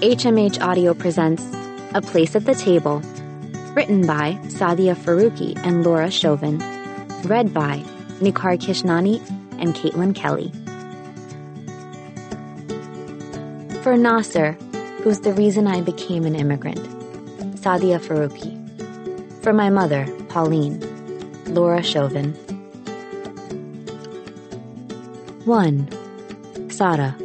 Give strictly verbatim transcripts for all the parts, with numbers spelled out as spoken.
H M H Audio presents A Place at the Table, written by Sadia Faruqi and Laura Chauvin, read by Nikhar Kishnani and Caitlin Kelly. For Nasser, who's the reason I became an immigrant, Sadia Faruqi. For my mother, Pauline, Laura Chauvin. one. Sada.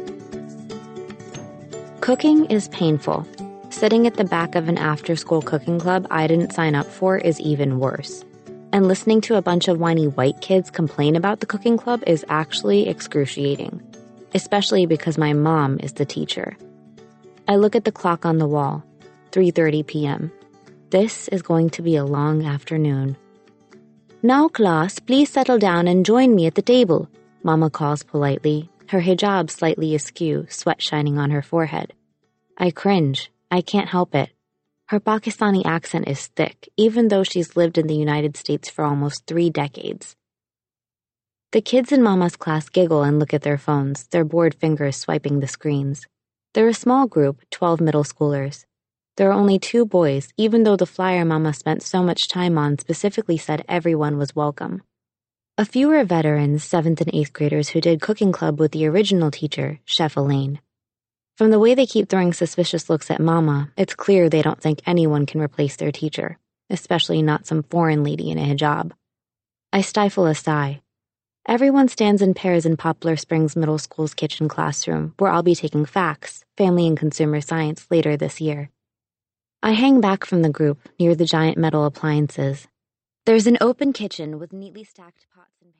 Cooking is painful. Sitting at the back of an after-school cooking club I didn't sign up for is even worse. And listening to a bunch of whiny white kids complain about the cooking club is actually excruciating, especially because my mom is the teacher. I look at the clock on the wall, three thirty p.m. This is going to be a long afternoon. Now, class, please settle down and join me at the table, Mama calls politely, her hijab slightly askew, sweat shining on her forehead. I cringe. I can't help it. Her Pakistani accent is thick, even though she's lived in the United States for almost three decades. The kids in Mama's class giggle and look at their phones, their bored fingers swiping the screens. They're a small group, twelve middle schoolers. There are only two boys, even though the flyer Mama spent so much time on specifically said everyone was welcome. A few are veterans, seventh and eighth graders who did cooking club with the original teacher, Chef Elaine. From the way they keep throwing suspicious looks at Mama, it's clear they don't think anyone can replace their teacher, especially not some foreign lady in a hijab. I stifle a sigh. Everyone stands in pairs in Poplar Springs Middle School's kitchen classroom, where I'll be taking F A Cs, Family and Consumer Science, later this year. I hang back from the group, near the giant metal appliances. There's an open kitchen with neatly stacked pots and pans.